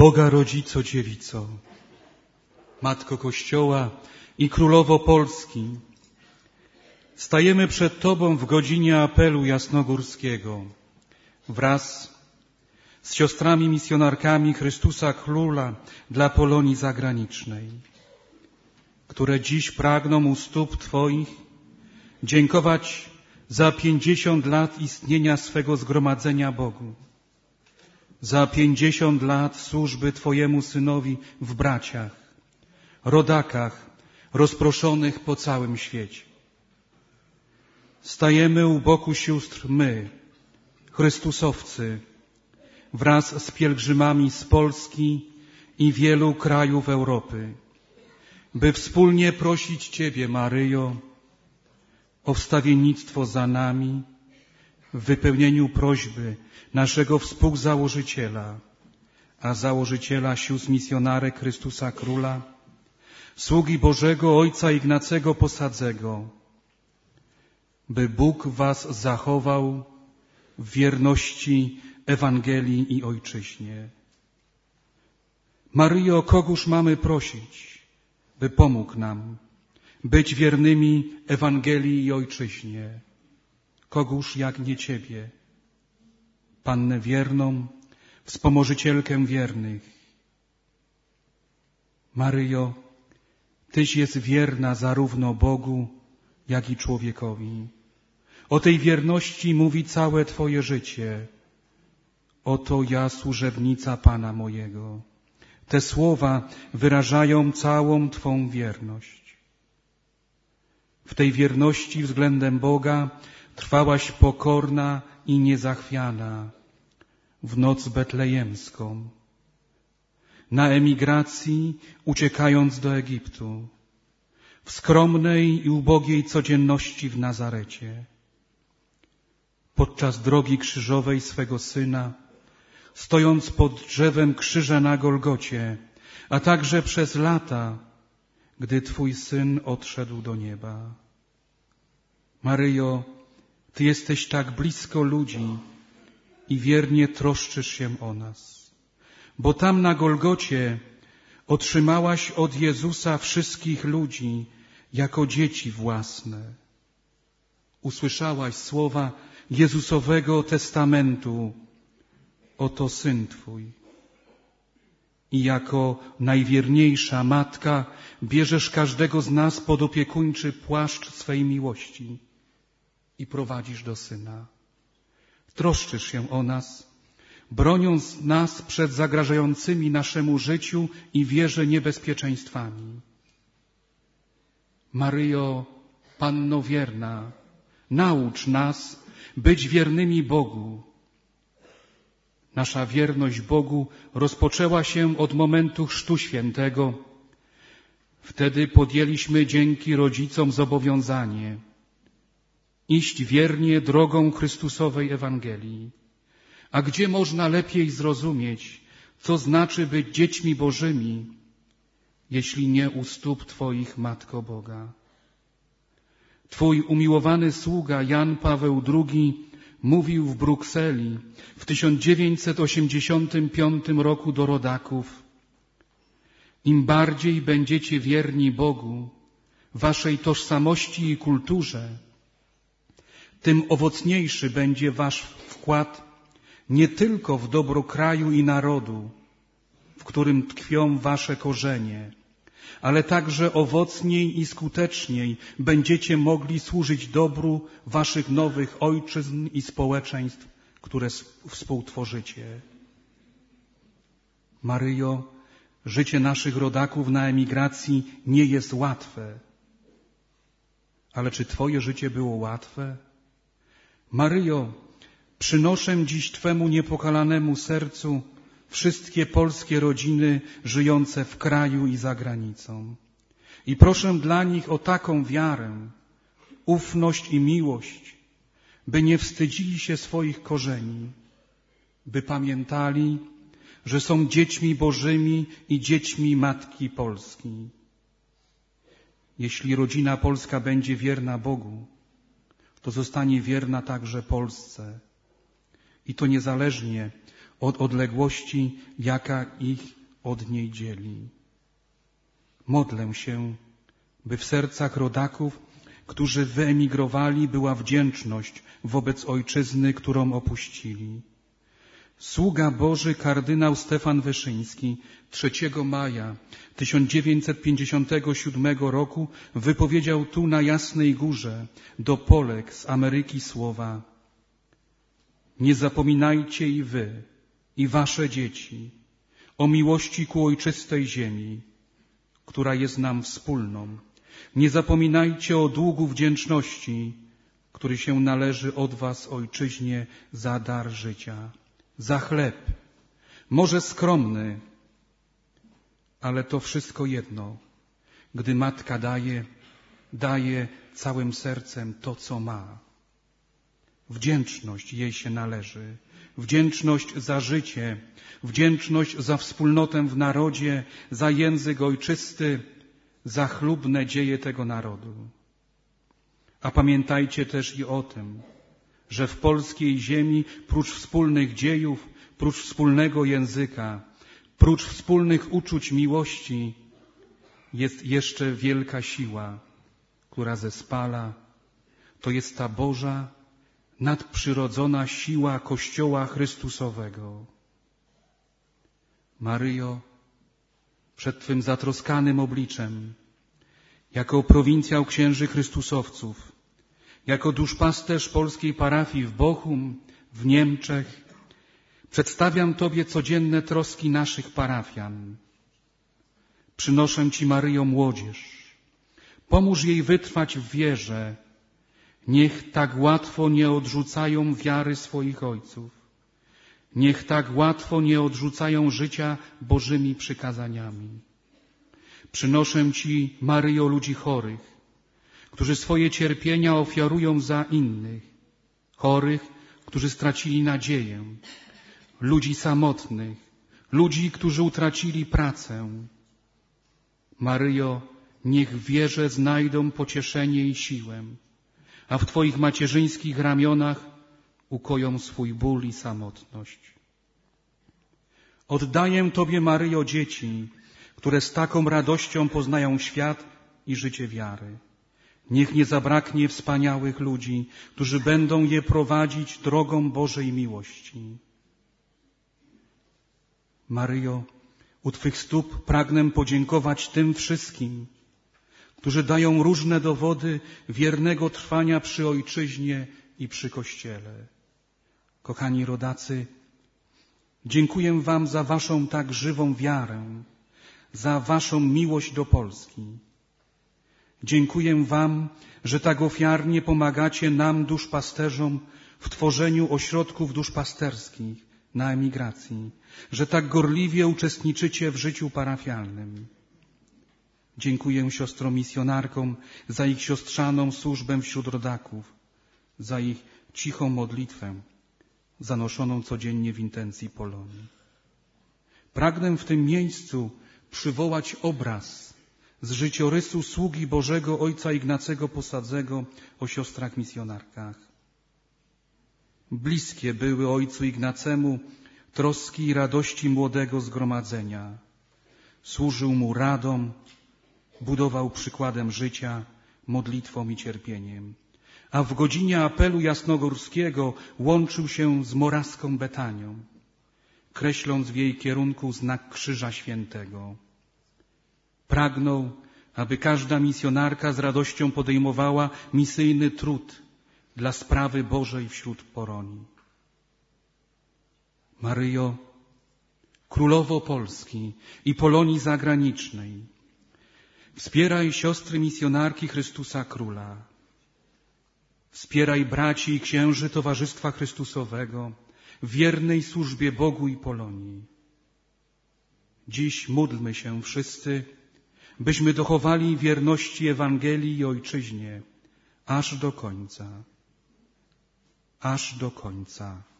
Boga Rodzico Dziewico, Matko Kościoła i Królowo Polski, stajemy przed Tobą w godzinie apelu jasnogórskiego wraz z siostrami misjonarkami Chrystusa Króla dla Polonii zagranicznej, które dziś pragną u stóp Twoich dziękować za 50 lat istnienia swego zgromadzenia Bogu, za 50 lat służby Twojemu Synowi w braciach, rodakach rozproszonych po całym świecie. Stajemy u boku sióstr my, Chrystusowcy, wraz z pielgrzymami z Polski i wielu krajów Europy, by wspólnie prosić Ciebie, Maryjo, o wstawiennictwo za nami w wypełnieniu prośby naszego współzałożyciela, a założyciela sióstr misjonarek Chrystusa Króla, sługi Bożego Ojca Ignacego Posadzego, by Bóg Was zachował w wierności Ewangelii i Ojczyźnie. Maryjo, kogóż mamy prosić, by pomógł nam być wiernymi Ewangelii i Ojczyźnie? Kogóż jak nie Ciebie, Pannę wierną, wspomożycielkę wiernych. Maryjo, Tyś jest wierna zarówno Bogu, jak i człowiekowi. O tej wierności mówi całe Twoje życie. Oto ja, służebnica Pana mojego. Te słowa wyrażają całą Twą wierność. W tej wierności względem Boga trwałaś pokorna i niezachwiana w noc betlejemską, na emigracji uciekając do Egiptu, w skromnej i ubogiej codzienności w Nazarecie, podczas drogi krzyżowej swego Syna, stojąc pod drzewem krzyża na Golgocie, a także przez lata, gdy Twój Syn odszedł do nieba. Maryjo, Ty jesteś tak blisko ludzi i wiernie troszczysz się o nas, bo tam na Golgocie otrzymałaś od Jezusa wszystkich ludzi jako dzieci własne. Usłyszałaś słowa Jezusowego testamentu: oto Syn Twój. I jako najwierniejsza matka bierzesz każdego z nas pod opiekuńczy płaszcz swej miłości i prowadzisz do Syna. Troszczysz się o nas, broniąc nas przed zagrażającymi naszemu życiu i wierze niebezpieczeństwami. Maryjo, Panno wierna, naucz nas być wiernymi Bogu. Nasza wierność Bogu rozpoczęła się od momentu Chrztu Świętego. Wtedy podjęliśmy dzięki rodzicom zobowiązanie iść wiernie drogą Chrystusowej Ewangelii. A gdzie można lepiej zrozumieć, co znaczy być dziećmi Bożymi, jeśli nie u stóp Twoich, Matko Boga? Twój umiłowany sługa Jan Paweł II mówił w Brukseli w 1985 roku do rodaków: im bardziej będziecie wierni Bogu, Waszej tożsamości i kulturze, tym owocniejszy będzie Wasz wkład nie tylko w dobro kraju i narodu, w którym tkwią Wasze korzenie, ale także owocniej i skuteczniej będziecie mogli służyć dobru Waszych nowych ojczyzn i społeczeństw, które współtworzycie. Maryjo, życie naszych rodaków na emigracji nie jest łatwe. Ale czy Twoje życie było łatwe? Maryjo, przynoszę dziś Twemu niepokalanemu sercu wszystkie polskie rodziny żyjące w kraju i za granicą. I proszę dla nich o taką wiarę, ufność i miłość, by nie wstydzili się swoich korzeni, by pamiętali, że są dziećmi Bożymi i dziećmi Matki Polski. Jeśli rodzina polska będzie wierna Bogu, to zostanie wierna także Polsce. I to niezależnie od odległości, jaka ich od niej dzieli. Modlę się, by w sercach rodaków, którzy wyemigrowali, była wdzięczność wobec ojczyzny, którą opuścili. Sługa Boży kardynał Stefan Wyszyński 3 maja 1957 roku wypowiedział tu na Jasnej Górze do Polek z Ameryki słowa: nie zapominajcie i wy, i wasze dzieci o miłości ku ojczystej ziemi, która jest nam wspólną. Nie zapominajcie o długu wdzięczności, który się należy od was ojczyźnie za dar życia, za chleb, może skromny, ale to wszystko jedno, gdy matka daje całym sercem to, co ma. Wdzięczność jej się należy, wdzięczność za życie, wdzięczność za wspólnotę w narodzie, za język ojczysty, za chlubne dzieje tego narodu. A pamiętajcie też i o tym, że w polskiej ziemi prócz wspólnych dziejów, prócz wspólnego języka, prócz wspólnych uczuć miłości jest jeszcze wielka siła, która zespala. To jest ta Boża, nadprzyrodzona siła Kościoła Chrystusowego. Maryjo, przed Twym zatroskanym obliczem, jako prowincjał księży Chrystusowców, jako duszpasterz polskiej parafii w Bochum, w Niemczech, przedstawiam Tobie codzienne troski naszych parafian. Przynoszę Ci, Maryjo, młodzież. Pomóż jej wytrwać w wierze. Niech tak łatwo nie odrzucają wiary swoich ojców. Niech tak łatwo nie odrzucają życia Bożymi przykazaniami. Przynoszę Ci, Maryjo, ludzi chorych, którzy swoje cierpienia ofiarują za innych, chorych, którzy stracili nadzieję, ludzi samotnych, ludzi, którzy utracili pracę. Maryjo, niech w wierze znajdą pocieszenie i siłę, a w Twoich macierzyńskich ramionach ukoją swój ból i samotność. Oddaję Tobie, Maryjo, dzieci, które z taką radością poznają świat i życie wiary. Niech nie zabraknie wspaniałych ludzi, którzy będą je prowadzić drogą Bożej miłości. Maryjo, u Twych stóp pragnę podziękować tym wszystkim, którzy dają różne dowody wiernego trwania przy ojczyźnie i przy Kościele. Kochani rodacy, dziękuję Wam za Waszą tak żywą wiarę, za Waszą miłość do Polski. Dziękuję Wam, że tak ofiarnie pomagacie nam, duszpasterzom, w tworzeniu ośrodków duszpasterskich na emigracji, że tak gorliwie uczestniczycie w życiu parafialnym. Dziękuję siostrom misjonarkom za ich siostrzaną służbę wśród rodaków, za ich cichą modlitwę, zanoszoną codziennie w intencji Polonii. Pragnę w tym miejscu przywołać obraz z życiorysu sługi Bożego ojca Ignacego Posadzego o siostrach misjonarkach. Bliskie były ojcu Ignacemu troski i radości młodego zgromadzenia. Służył mu radą, budował przykładem życia, modlitwą i cierpieniem. A w godzinie apelu jasnogórskiego łączył się z morawską Betanią, kreśląc w jej kierunku znak Krzyża Świętego. Pragnął, aby każda misjonarka z radością podejmowała misyjny trud dla sprawy Bożej wśród Polonii. Maryjo, Królowo Polski i Polonii zagranicznej, wspieraj siostry misjonarki Chrystusa Króla. Wspieraj braci i księży Towarzystwa Chrystusowego w wiernej służbie Bogu i Polonii. Dziś módlmy się wszyscy, byśmy dochowali wierności Ewangelii i Ojczyźnie aż do końca. Aż do końca.